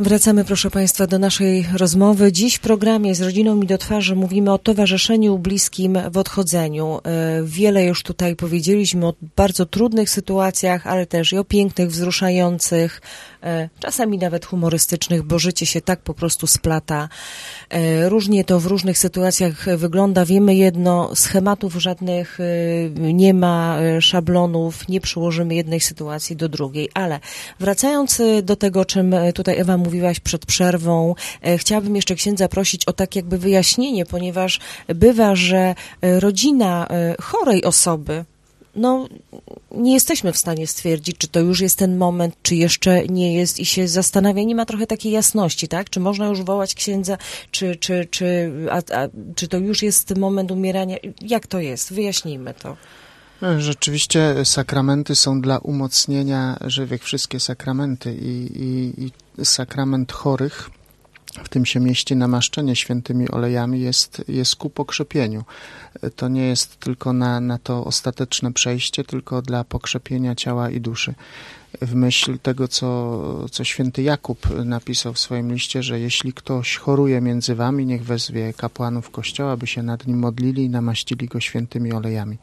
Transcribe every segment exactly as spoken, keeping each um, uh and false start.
Wracamy, proszę Państwa, do naszej rozmowy. Dziś w programie z Rodziną mi do twarzy mówimy o towarzyszeniu bliskim w odchodzeniu. Wiele już tutaj powiedzieliśmy o bardzo trudnych sytuacjach, ale też i o pięknych, wzruszających, czasami nawet humorystycznych, bo życie się tak po prostu splata. Różnie to w różnych sytuacjach wygląda. Wiemy jedno, schematów żadnych nie ma, szablonów, nie przyłożymy jednej sytuacji do drugiej. Ale wracając do tego, o czym tutaj Ewa mówiłaś przed przerwą, chciałabym jeszcze księdza prosić o tak jakby wyjaśnienie, ponieważ bywa, że rodzina chorej osoby, no nie jesteśmy w stanie stwierdzić, czy to już jest ten moment, czy jeszcze nie jest i się zastanawia, nie ma trochę takiej jasności, tak? Czy można już wołać księdza, czy, czy, czy, a, a, czy to już jest moment umierania? Jak to jest? Wyjaśnijmy to. Rzeczywiście sakramenty są dla umocnienia żywych, wszystkie sakramenty i, i, i sakrament chorych, w tym się mieści namaszczenie świętymi olejami, jest, jest ku pokrzepieniu. To nie jest tylko na, na to ostateczne przejście, tylko dla pokrzepienia ciała i duszy. W myśl tego, co, co święty Jakub napisał w swoim liście, że jeśli ktoś choruje między wami, niech wezwie kapłanów kościoła, by się nad nim modlili i namaścili go świętymi olejami.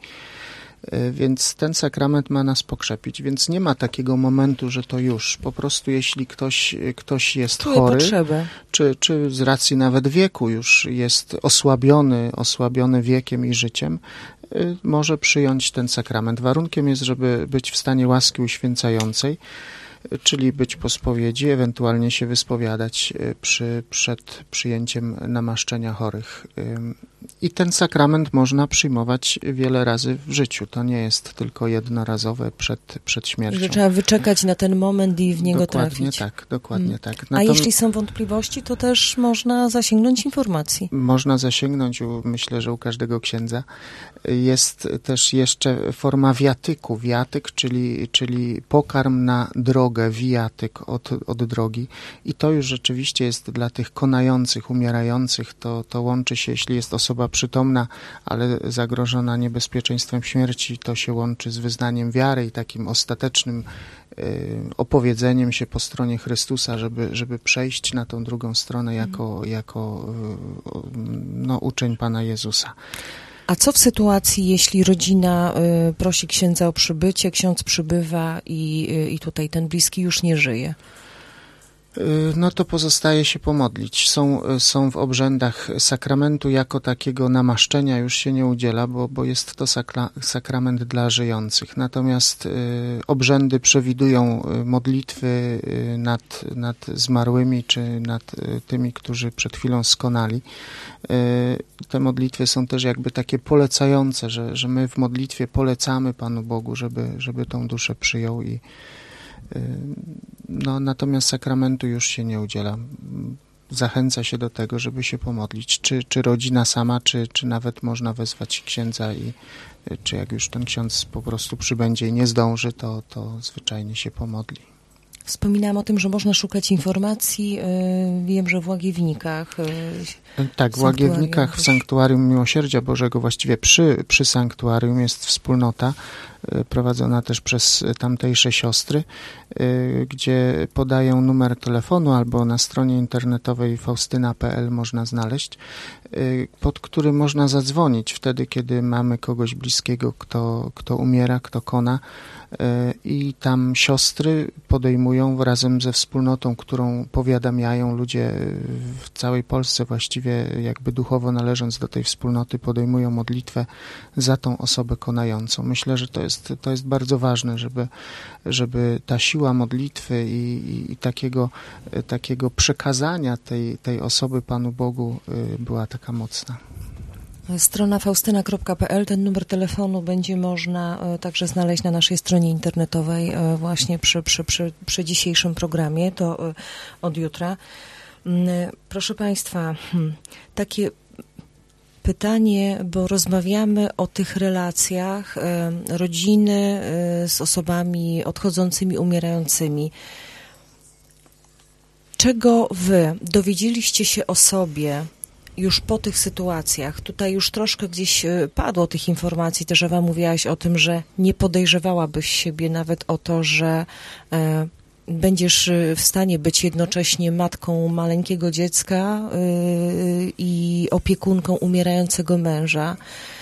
Więc ten sakrament ma nas pokrzepić, więc nie ma takiego momentu, że to już. Po prostu jeśli ktoś, ktoś jest Czuje chory, potrzebę. czy, czy z racji nawet wieku już jest osłabiony, osłabiony wiekiem i życiem, może przyjąć ten sakrament. Warunkiem jest, żeby być w stanie łaski uświęcającej, czyli być po spowiedzi, ewentualnie się wyspowiadać przy, przed przyjęciem namaszczenia chorych. I ten sakrament można przyjmować wiele razy w życiu. To nie jest tylko jednorazowe przed, przed śmiercią. Że trzeba wyczekać na ten moment i w niego dokładnie trafić. Tak, dokładnie hmm. tak. A Natom... jeśli są wątpliwości, to też można zasięgnąć informacji. Można zasięgnąć, u, myślę, że u każdego księdza. Jest też jeszcze forma wiatyku. Wiatyk, czyli, czyli pokarm na drogę, wijatyk od, od drogi. I to już rzeczywiście jest dla tych konających, umierających. To, to łączy się, jeśli jest osoba przytomna, ale zagrożona niebezpieczeństwem śmierci, to się łączy z wyznaniem wiary i takim ostatecznym y, opowiedzeniem się po stronie Chrystusa, żeby, żeby przejść na tą drugą stronę jako, jako y, no, uczeń Pana Jezusa. A co w sytuacji, jeśli rodzina y, prosi księdza o przybycie, ksiądz przybywa i, y, i tutaj ten bliski już nie żyje? No to pozostaje się pomodlić. Są, są w obrzędach sakramentu jako takiego namaszczenia już się nie udziela, bo, bo jest to sakra, sakrament dla żyjących. Natomiast y, obrzędy przewidują modlitwy y, nad, nad zmarłymi, czy nad y, tymi, którzy przed chwilą skonali. Y, te modlitwy są też jakby takie polecające, że, że my w modlitwie polecamy Panu Bogu, żeby, żeby tą duszę przyjął i No, natomiast sakramentu już się nie udziela. Zachęca się do tego, żeby się pomodlić. Czy, czy rodzina sama, czy, czy nawet można wezwać księdza i czy jak już ten ksiądz po prostu przybędzie i nie zdąży, to, to zwyczajnie się pomodli. Wspominałam o tym, że można szukać informacji. Wiem, że w Łagiewnikach. Tak, w Łagiewnikach w Sanktuarium Miłosierdzia Bożego, właściwie przy, przy sanktuarium jest wspólnota prowadzona też przez tamtejsze siostry, gdzie podają numer telefonu albo na stronie internetowej faustyna kropka p l można znaleźć, pod który można zadzwonić wtedy, kiedy mamy kogoś bliskiego, kto, kto umiera, kto kona, i tam siostry podejmują razem ze wspólnotą, którą powiadamiają ludzie w całej Polsce, właściwie jakby duchowo należąc do tej wspólnoty, podejmują modlitwę za tą osobę konającą. Myślę, że to jest, to jest bardzo ważne, żeby, żeby ta siła modlitwy i, i, i takiego, takiego przekazania tej, tej osoby Panu Bogu była taka mocna. Strona faustyna kropka p l, ten numer telefonu będzie można także znaleźć na naszej stronie internetowej właśnie przy, przy, przy, przy dzisiejszym programie, to od jutra. Proszę Państwa, takie pytanie, bo rozmawiamy o tych relacjach rodziny z osobami odchodzącymi, umierającymi. Czego Wy dowiedzieliście się o sobie już po tych sytuacjach? Tutaj już troszkę gdzieś padło tych informacji, też Ewa mówiłaś o tym, że nie podejrzewałabyś siebie nawet o to, że będziesz w stanie być jednocześnie matką maleńkiego dziecka i opiekunką umierającego męża,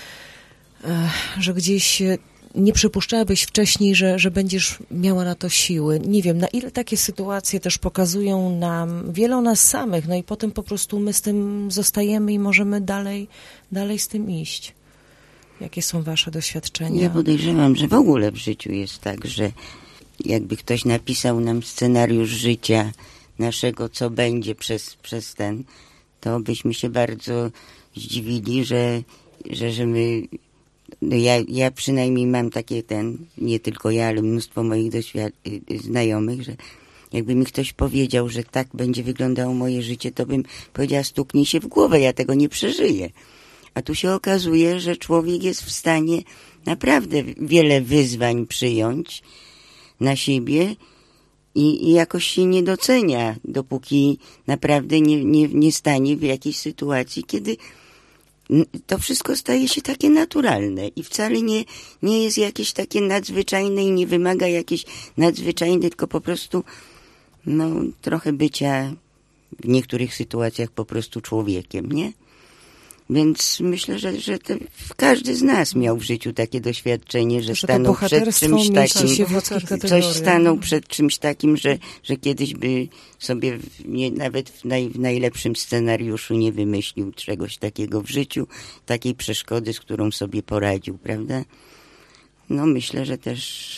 że gdzieś nie przypuszczałabyś wcześniej, że, że będziesz miała na to siły. Nie wiem, na ile takie sytuacje też pokazują nam, wiele o nas samych, no i potem po prostu my z tym zostajemy i możemy dalej, dalej z tym iść. Jakie są wasze doświadczenia? Ja podejrzewam, że w ogóle w życiu jest tak, że jakby ktoś napisał nam scenariusz życia naszego, co będzie przez, przez ten, to byśmy się bardzo zdziwili, że, że, że my, no ja, ja przynajmniej mam takie ten, nie tylko ja, ale mnóstwo moich doświad- znajomych, że jakby mi ktoś powiedział, że tak będzie wyglądało moje życie, to bym powiedziała, stuknij się w głowę, ja tego nie przeżyję. A tu się okazuje, że człowiek jest w stanie naprawdę wiele wyzwań przyjąć na siebie i, i jakoś się nie docenia, dopóki naprawdę nie, nie, nie stanie w jakiejś sytuacji, kiedy to wszystko staje się takie naturalne i wcale nie, nie jest jakieś takie nadzwyczajne i nie wymaga jakieś nadzwyczajne, tylko po prostu no, trochę bycia w niektórych sytuacjach po prostu człowiekiem, nie? Więc myślę, że, że to każdy z nas miał w życiu takie doświadczenie, że, że stanął przed czymś takim, coś stanął przed czymś takim, że, że kiedyś by sobie w, nie, nawet w, naj, w najlepszym scenariuszu nie wymyślił czegoś takiego w życiu, takiej przeszkody, z którą sobie poradził, prawda? No myślę, że też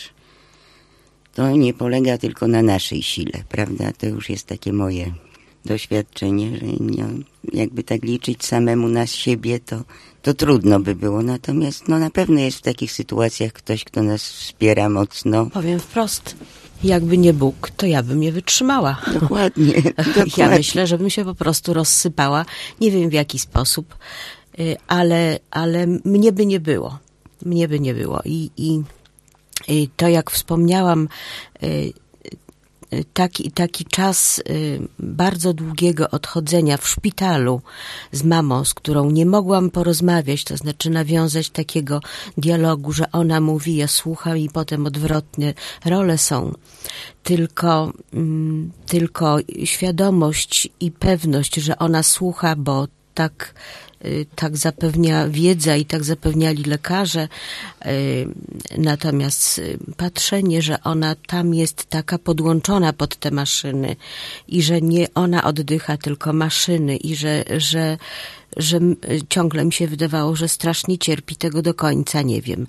to nie polega tylko na naszej sile, prawda? To już jest takie moje doświadczenie, że nie, jakby tak liczyć samemu na siebie, to, to trudno by było. Natomiast no, na pewno jest w takich sytuacjach ktoś, kto nas wspiera mocno. Powiem wprost, jakby nie Bóg, to ja bym nie wytrzymała. Dokładnie. dokładnie. Ja myślę, że bym się po prostu rozsypała. Nie wiem w jaki sposób, ale, ale mnie by nie było. Mnie by nie było. I, i, i to jak wspomniałam, Taki, taki czas y, bardzo długiego odchodzenia w szpitalu z mamą, z którą nie mogłam porozmawiać, to znaczy nawiązać takiego dialogu, że ona mówi, ja słucham i potem odwrotnie role są. Tylko, mm, tylko świadomość i pewność, że ona słucha, bo tak tak zapewnia wiedza i tak zapewniali lekarze. Natomiast patrzenie, że ona tam jest taka podłączona pod te maszyny i że nie ona oddycha, tylko maszyny i że, że, że ciągle mi się wydawało, że strasznie cierpi, tego do końca nie wiem.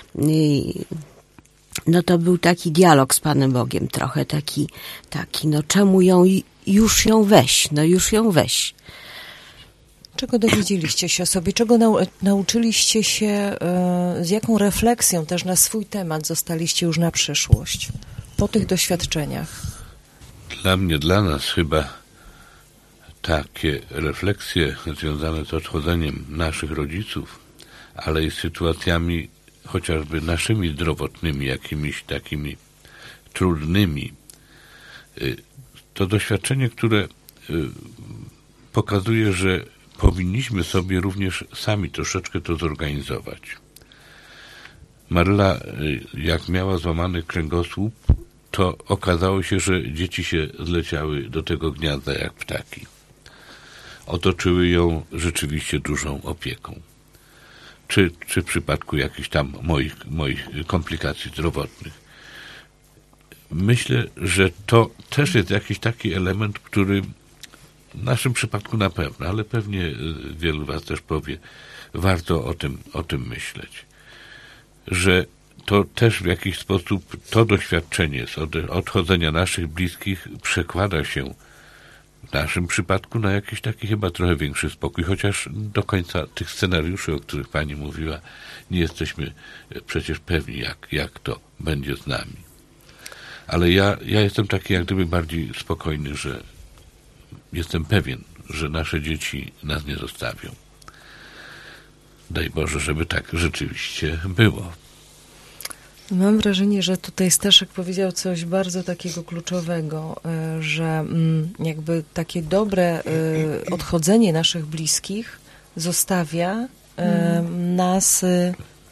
No to był taki dialog z Panem Bogiem trochę, taki, taki no czemu ją, już ją weź, no już ją weź. Czego dowiedzieliście się o sobie? Czego nau- nauczyliście się, y, z jaką refleksją też na swój temat zostaliście już na przyszłość po tych doświadczeniach? Dla mnie, dla nas chyba takie refleksje związane z odchodzeniem naszych rodziców, ale i z sytuacjami chociażby naszymi zdrowotnymi, jakimiś takimi trudnymi, y, to doświadczenie, które y, pokazuje, że powinniśmy sobie również sami troszeczkę to zorganizować. Maryla, jak miała złamany kręgosłup, to okazało się, że dzieci się zleciały do tego gniazda jak ptaki. Otoczyły ją rzeczywiście dużą opieką. Czy, czy w przypadku jakichś tam moich, moich komplikacji zdrowotnych. Myślę, że to też jest jakiś taki element, który w naszym przypadku na pewno, ale pewnie wielu was też powie, warto o tym, o tym myśleć. Że to też w jakiś sposób to doświadczenie z odchodzenia naszych bliskich przekłada się w naszym przypadku na jakiś taki chyba trochę większy spokój, chociaż do końca tych scenariuszy, o których pani mówiła, nie jesteśmy przecież pewni, jak, jak to będzie z nami. Ale ja, ja jestem taki jak gdyby bardziej spokojny, że jestem pewien, że nasze dzieci nas nie zostawią. Daj Boże, żeby tak rzeczywiście było. Mam wrażenie, że tutaj Staszek powiedział coś bardzo takiego kluczowego, że jakby takie dobre odchodzenie naszych bliskich zostawia nas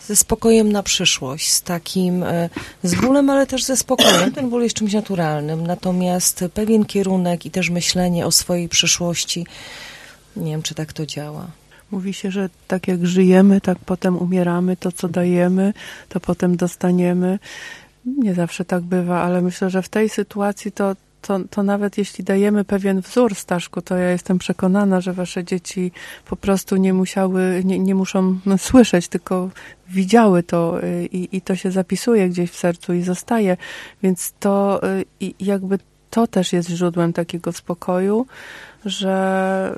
ze spokojem na przyszłość, z takim, z bólem, ale też ze spokojem. Ten ból jest czymś naturalnym, natomiast pewien kierunek i też myślenie o swojej przyszłości, nie wiem, czy tak to działa. Mówi się, że tak jak żyjemy, tak potem umieramy. To, co dajemy, to potem dostaniemy. Nie zawsze tak bywa, ale myślę, że w tej sytuacji to, to, to nawet jeśli dajemy pewien wzór, Staszku, to ja jestem przekonana, że wasze dzieci po prostu nie musiały, nie, nie muszą słyszeć, tylko widziały to i, i to się zapisuje gdzieś w sercu i zostaje. Więc to i jakby to też jest źródłem takiego spokoju, że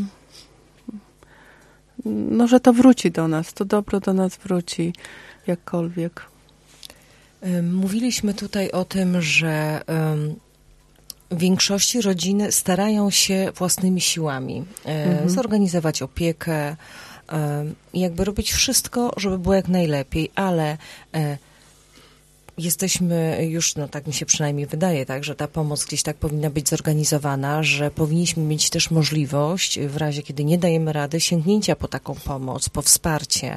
no, że to wróci do nas, to dobro do nas wróci jakkolwiek. Mówiliśmy tutaj o tym, że w większości rodziny starają się własnymi siłami mhm. zorganizować opiekę i jakby robić wszystko, żeby było jak najlepiej, ale jesteśmy już, no tak mi się przynajmniej wydaje, tak, że ta pomoc gdzieś tak powinna być zorganizowana, że powinniśmy mieć też możliwość w razie, kiedy nie dajemy rady, sięgnięcia po taką pomoc, po wsparcie.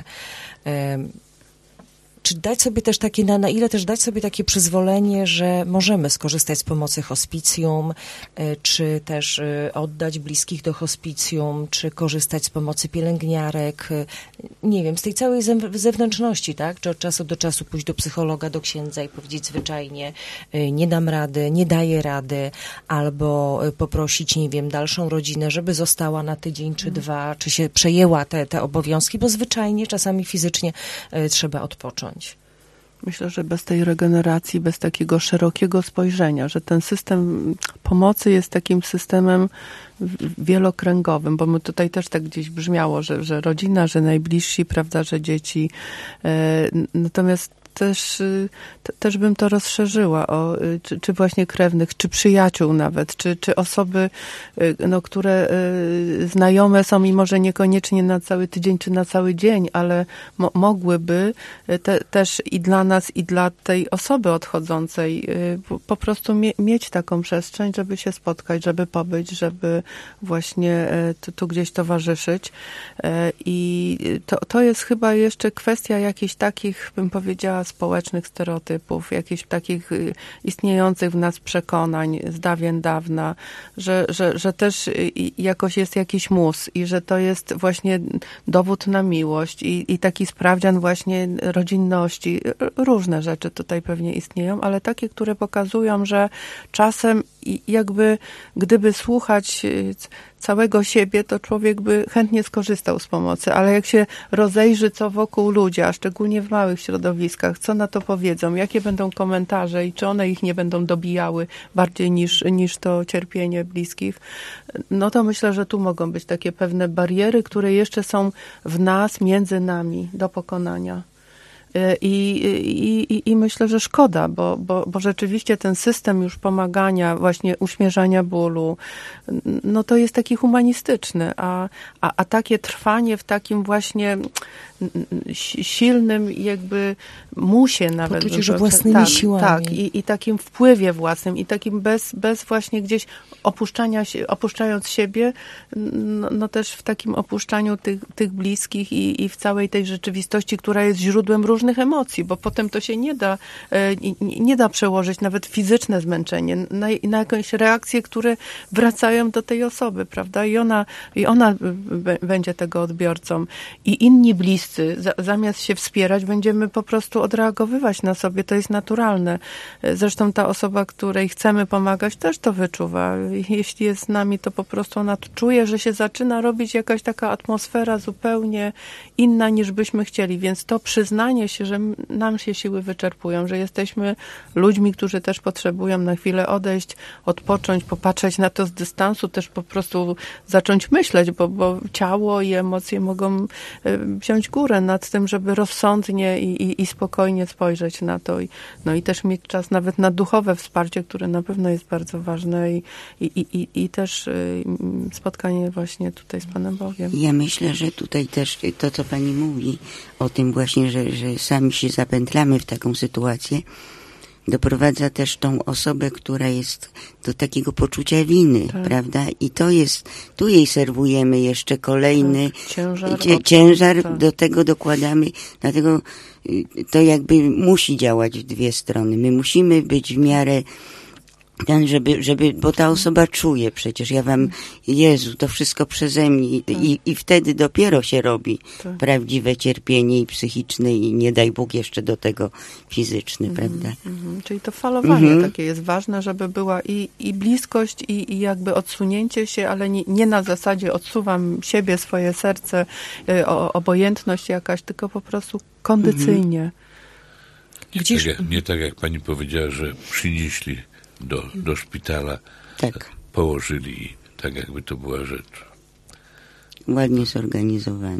Czy dać sobie też takie, na, na ile też dać sobie takie przyzwolenie, że możemy skorzystać z pomocy hospicjum, czy też oddać bliskich do hospicjum, czy korzystać z pomocy pielęgniarek, nie wiem, z tej całej zewnętrzności, tak? Czy od czasu do czasu pójść do psychologa, do księdza i powiedzieć zwyczajnie nie dam rady, nie daję rady, albo poprosić, nie wiem, dalszą rodzinę, żeby została na tydzień czy dwa, czy się przejęła te, te obowiązki, bo zwyczajnie, czasami fizycznie trzeba odpocząć. Myślę, że bez tej regeneracji, bez takiego szerokiego spojrzenia, że ten system pomocy jest takim systemem wielokręgowym, bo my tutaj też tak gdzieś brzmiało, że, że rodzina, że najbliżsi, prawda, że dzieci. Natomiast też, też bym to rozszerzyła, o, czy, czy właśnie krewnych, czy przyjaciół nawet, czy, czy osoby, no, które znajome są i może niekoniecznie na cały tydzień, czy na cały dzień, ale mo, mogłyby te, też i dla nas, i dla tej osoby odchodzącej po prostu mie, mieć taką przestrzeń, żeby się spotkać, żeby pobyć, żeby właśnie tu, tu gdzieś towarzyszyć. I to, to jest chyba jeszcze kwestia jakichś takich, bym powiedziała, społecznych stereotypów, jakichś takich istniejących w nas przekonań z dawien dawna, że, że, że też jakoś jest jakiś mus i że to jest właśnie dowód na miłość i, i taki sprawdzian właśnie rodzinności. Różne rzeczy tutaj pewnie istnieją, ale takie, które pokazują, że czasem jakby gdyby słuchać całego siebie, to człowiek by chętnie skorzystał z pomocy, ale jak się rozejrzy, co wokół ludzi, a szczególnie w małych środowiskach, co na to powiedzą, jakie będą komentarze i czy one ich nie będą dobijały bardziej niż, niż to cierpienie bliskich, no to myślę, że tu mogą być takie pewne bariery, które jeszcze są w nas, między nami do pokonania. I, i, i myślę, że szkoda, bo, bo, bo rzeczywiście ten system już pomagania, właśnie uśmierzania bólu, no to jest taki humanistyczny, a, a, a takie trwanie w takim właśnie silnym jakby musie nawet. Poczucie, że własnymi tak, siłami. Tak, i, i takim wpływie własnym, i takim bez, bez właśnie gdzieś opuszczania się, opuszczając siebie, no, no też w takim opuszczaniu tych, tych bliskich i, i w całej tej rzeczywistości, która jest źródłem różnych emocji, bo potem to się nie da, nie da przełożyć nawet fizyczne zmęczenie na, na jakąś reakcje, które wracają do tej osoby, prawda? I ona, i ona b- będzie tego odbiorcą. I inni bliscy, za, zamiast się wspierać, będziemy po prostu odreagowywać na sobie. To jest naturalne. Zresztą ta osoba, której chcemy pomagać, też to wyczuwa. Jeśli jest z nami, to po prostu ona czuje, że się zaczyna robić jakaś taka atmosfera zupełnie inna, niż byśmy chcieli. Więc to przyznanie się, że nam się siły wyczerpują, że jesteśmy ludźmi, którzy też potrzebują na chwilę odejść, odpocząć, popatrzeć na to z dystansu, też po prostu zacząć myśleć, bo, bo ciało i emocje mogą wziąć górę nad tym, żeby rozsądnie i, i, i spokojnie spojrzeć na to. I, no i też mieć czas nawet na duchowe wsparcie, które na pewno jest bardzo ważne i, i, i, i też spotkanie właśnie tutaj z Panem Bogiem. Ja myślę, że tutaj też to, co Pani mówi o tym właśnie, że, że sami się zapętlamy w taką sytuację, doprowadza też tą osobę, która jest do takiego poczucia winy, tak. prawda? I to jest, tu jej serwujemy jeszcze kolejny tak. ciężar, cie, ciężar tak. do tego dokładamy, dlatego to jakby musi działać w dwie strony. My musimy być w miarę ten, żeby, żeby, bo ta osoba czuje przecież, ja wam, Jezu, to wszystko przeze mnie tak. i, i wtedy dopiero się robi tak. prawdziwe cierpienie i psychiczne i nie daj Bóg jeszcze do tego fizyczne, mhm, prawda? Mhm. Czyli to falowanie mhm. takie jest ważne, żeby była i, i bliskość i, i jakby odsunięcie się, ale nie, nie na zasadzie odsuwam siebie, swoje serce, y, o, obojętność jakaś, tylko po prostu kondycyjnie. Mhm. Nie, Gdzieś... tak jak, nie tak jak pani powiedziała, że przynieśli do, do szpitala, tak. położyli i tak jakby to była rzecz. Ładnie zorganizowany.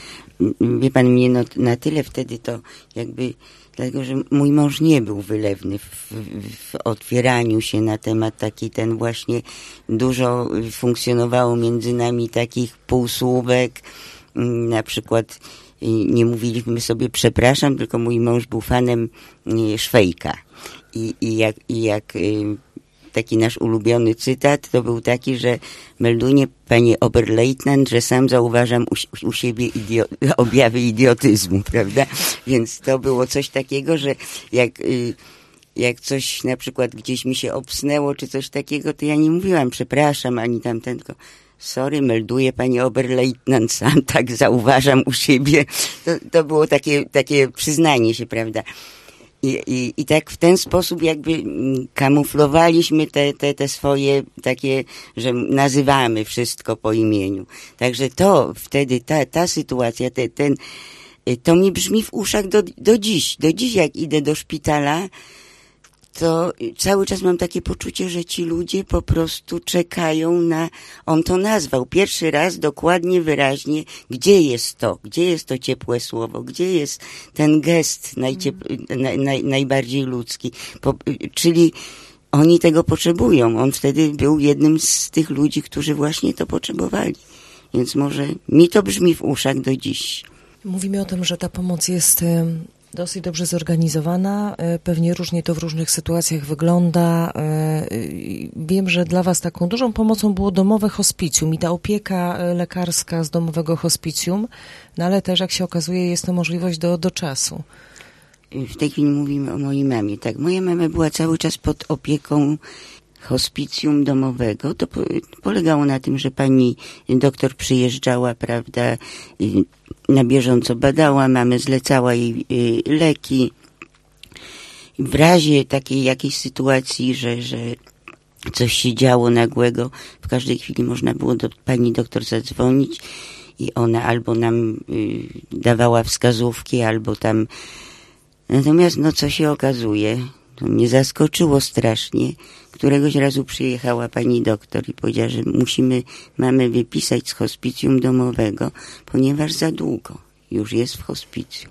Wie pan, mnie no, na tyle wtedy to jakby, dlatego że mój mąż nie był wylewny w, w otwieraniu się na temat taki ten właśnie, dużo funkcjonowało między nami takich półsłówek, na przykład nie mówiliśmy sobie przepraszam, tylko mój mąż był fanem Szwejka. I, i jak, i jak y, taki nasz ulubiony cytat to był taki, że melduje panie Oberleutnant, że sam zauważam u, u siebie idio, objawy idiotyzmu, prawda? Więc to było coś takiego, że jak, y, jak coś na przykład gdzieś mi się obsnęło, czy coś takiego, to ja nie mówiłam przepraszam, ani tamten, tylko sorry, melduje panie Oberleutnant, sam tak zauważam u siebie. To, to było takie, takie przyznanie się, prawda? I, i, I tak w ten sposób jakby kamuflowaliśmy te, te, te swoje takie, że nazywamy wszystko po imieniu. Także to wtedy, ta, ta sytuacja, te, ten, to mi brzmi w uszach do, do dziś. Do dziś jak idę do szpitala, to cały czas mam takie poczucie, że ci ludzie po prostu czekają na, on to nazwał pierwszy raz dokładnie, wyraźnie, gdzie jest to, gdzie jest to ciepłe słowo, gdzie jest ten gest najciep- naj, naj, najbardziej ludzki, po, czyli oni tego potrzebują. On wtedy był jednym z tych ludzi, którzy właśnie to potrzebowali. Więc może mi to brzmi w uszach do dziś. Mówimy o tym, że ta pomoc jest dosyć dobrze zorganizowana. Pewnie różnie to w różnych sytuacjach wygląda. Wiem, że dla was taką dużą pomocą było domowe hospicjum i ta opieka lekarska z domowego hospicjum, no ale też, jak się okazuje, jest to możliwość do, do czasu. W tej chwili mówimy o mojej mamie. Tak, moja mama była cały czas pod opieką hospicjum domowego. To po, polegało na tym, że pani doktor przyjeżdżała, prawda, na bieżąco badała mamę, zlecała jej y, leki. W razie takiej jakiejś sytuacji, że, że coś się działo nagłego, w każdej chwili można było do pani doktor zadzwonić i ona albo nam y, dawała wskazówki, albo tam. Natomiast, no co się okazuje, to mnie zaskoczyło strasznie. Któregoś razu przyjechała pani doktor i powiedziała, że musimy mamy wypisać z hospicjum domowego, ponieważ za długo już jest w hospicjum.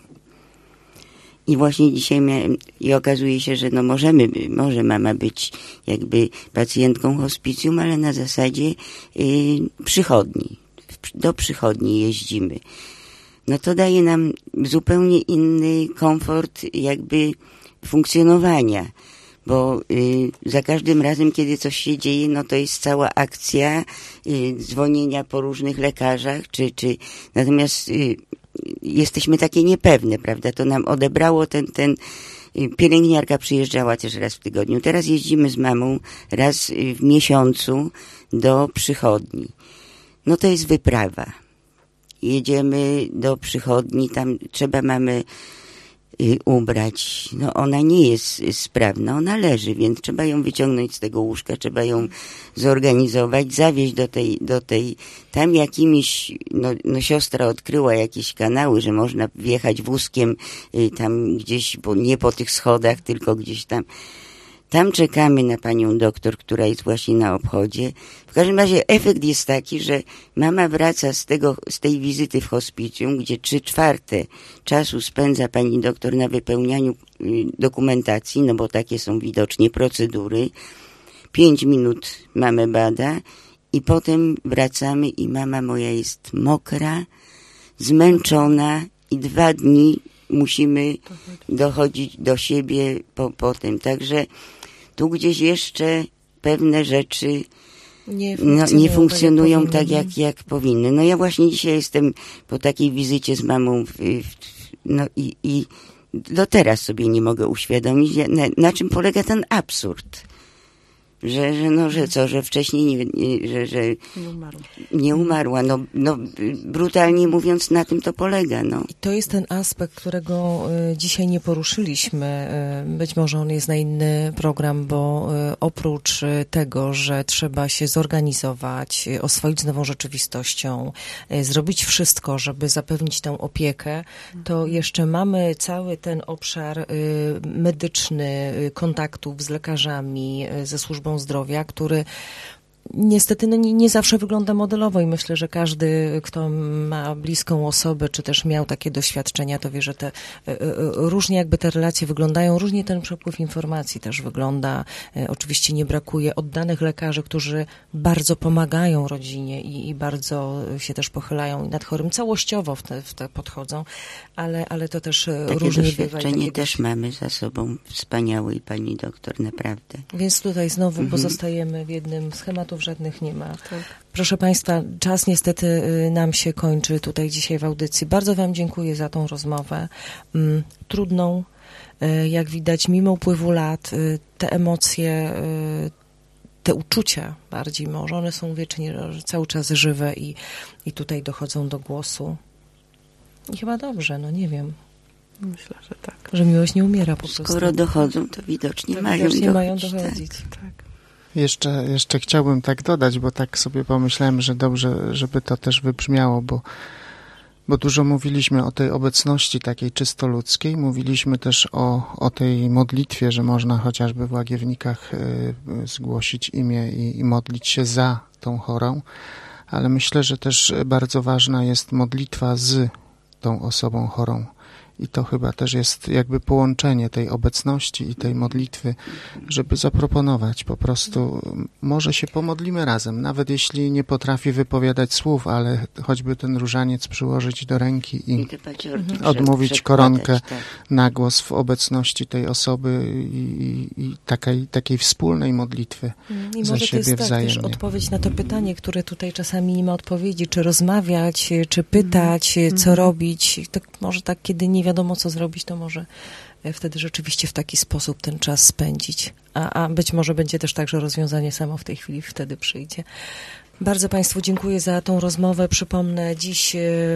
I właśnie dzisiaj miałem, i okazuje się, że no możemy, może mama być jakby pacjentką hospicjum, ale na zasadzie yy, przychodni. Do przychodni jeździmy. No to daje nam zupełnie inny komfort jakby funkcjonowania. Bo y, za każdym razem, kiedy coś się dzieje, no to jest cała akcja y, dzwonienia po różnych lekarzach, czy, czy natomiast y, jesteśmy takie niepewne, prawda? To nam odebrało ten, ten y, pielęgniarka przyjeżdżała też raz w tygodniu. Teraz jeździmy z mamą raz y, w miesiącu do przychodni. No to jest wyprawa. Jedziemy do przychodni, tam trzeba mamy ubrać. No ona nie jest sprawna, ona leży, więc trzeba ją wyciągnąć z tego łóżka, trzeba ją zorganizować, zawieźć do tej, do tej, tam jakimiś, no, no siostra odkryła jakieś kanały, że można wjechać wózkiem y, tam gdzieś, bo nie po tych schodach, tylko gdzieś tam. Tam czekamy na panią doktor, która jest właśnie na obchodzie. W każdym razie efekt jest taki, że mama wraca z tego, z tej wizyty w hospicjum, gdzie trzy czwarte czasu spędza pani doktor na wypełnianiu dokumentacji, no bo takie są widocznie procedury. Pięć minut mamę bada i potem wracamy i mama moja jest mokra, zmęczona i dwa dni musimy dochodzić do siebie po, potem. Także tu gdzieś jeszcze pewne rzeczy nie funkcjonują, no, nie funkcjonują tak, jak, tak jak, jak powinny. No ja właśnie dzisiaj jestem po takiej wizycie z mamą w, w, no i, i do teraz sobie nie mogę uświadomić, na, na czym polega ten absurd. Że, że no, że co, że wcześniej nie, nie, że, że nie umarła. Nie umarła. No, no, brutalnie mówiąc, na tym to polega. No. I to jest ten aspekt, którego y, dzisiaj nie poruszyliśmy. Y, być może on jest na inny program, bo y, oprócz y, tego, że trzeba się zorganizować, y, oswoić z nową rzeczywistością, y, zrobić wszystko, żeby zapewnić tę opiekę, to jeszcze mamy cały ten obszar y, medyczny, y, kontaktów z lekarzami, y, ze służbą zdrowia, który niestety no nie, nie zawsze wygląda modelowo i myślę, że każdy, kto ma bliską osobę, czy też miał takie doświadczenia, to wie, że te różnie jakby te relacje wyglądają, różnie ten przepływ informacji też wygląda. Oczywiście nie brakuje oddanych lekarzy, którzy bardzo pomagają rodzinie i, i bardzo się też pochylają nad chorym, całościowo w te, w te podchodzą, ale, ale to też takie różnie bywa. Doświadczenie takie też mamy za sobą wspaniałej pani doktor, naprawdę. Więc tutaj znowu Mhm. pozostajemy w jednym, schematów żadnych nie ma. Tak. Proszę Państwa, czas niestety y, nam się kończy tutaj dzisiaj w audycji. Bardzo Wam dziękuję za tą rozmowę. Mm, trudną, y, jak widać, mimo upływu lat, y, te emocje, y, te uczucia bardziej może, one są wiecznie, cały czas żywe i, i tutaj dochodzą do głosu. I chyba dobrze, no nie wiem. Myślę, że tak. Że miłość nie umiera po prostu. Skoro dochodzą, to widocznie to mają widocznie mają dochodzić. dochodzić. Tak. tak. Jeszcze, jeszcze chciałbym tak dodać, bo tak sobie pomyślałem, że dobrze, żeby to też wybrzmiało, bo, bo dużo mówiliśmy o tej obecności takiej czysto ludzkiej, mówiliśmy też o, o tej modlitwie, że można chociażby w Łagiewnikach y, zgłosić imię i, i modlić się za tą chorą, ale myślę, że też bardzo ważna jest modlitwa z tą osobą chorą. I to chyba też jest jakby połączenie tej obecności i tej modlitwy, żeby zaproponować po prostu, może się pomodlimy razem, nawet jeśli nie potrafi wypowiadać słów, ale choćby ten różaniec przyłożyć do ręki i, I odmówić koronkę tak. na głos w obecności tej osoby i, i, i takiej, takiej wspólnej modlitwy I za może siebie to jest wzajemnie. tak też odpowiedź na to pytanie, które tutaj czasami nie ma odpowiedzi, czy rozmawiać, czy pytać, mm. co mm. robić. Tak, może tak, kiedy nie wiadomo, co zrobić, to może wtedy rzeczywiście w taki sposób ten czas spędzić. A, a być może będzie też tak, że rozwiązanie samo w tej chwili wtedy przyjdzie. Bardzo Państwu dziękuję za tą rozmowę. Przypomnę, dziś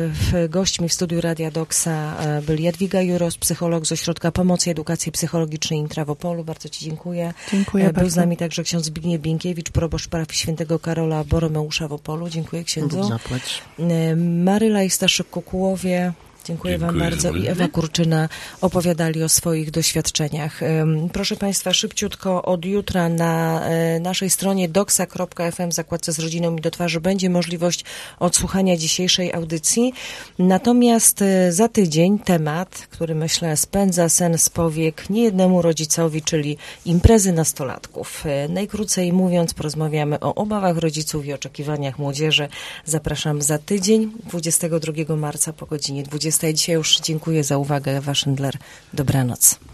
w gośćmi w studiu Radia Doksa byli Jadwiga Juros, psycholog z Ośrodka Pomocy i Edukacji Psychologicznej Intrawopolu. Bardzo Ci dziękuję. Dziękuję Był bardzo. z nami także ksiądz Zbigniew Bienkiewicz, proboszcz parafii świętego Karola Boromeusza w Opolu. Dziękuję księdzu. Bóg zapłać. Maryla i Staszyk-Kukułowie. Dziękuję, Dziękuję Wam bardzo. I Ewa Kurczyna opowiadali o swoich doświadczeniach. Proszę Państwa, szybciutko od jutra na naszej stronie doksa kropka f m w zakładce z rodziną mi do twarzy będzie możliwość odsłuchania dzisiejszej audycji. Natomiast za tydzień temat, który myślę spędza sen z powiek niejednemu rodzicowi, czyli imprezy nastolatków. Najkrócej mówiąc, porozmawiamy o obawach rodziców i oczekiwaniach młodzieży. Zapraszam za tydzień, dwudziestego drugiego marca po godzinie dwudziestej. Dzisiaj już dziękuję za uwagę. Ewa Szydler. Dobranoc.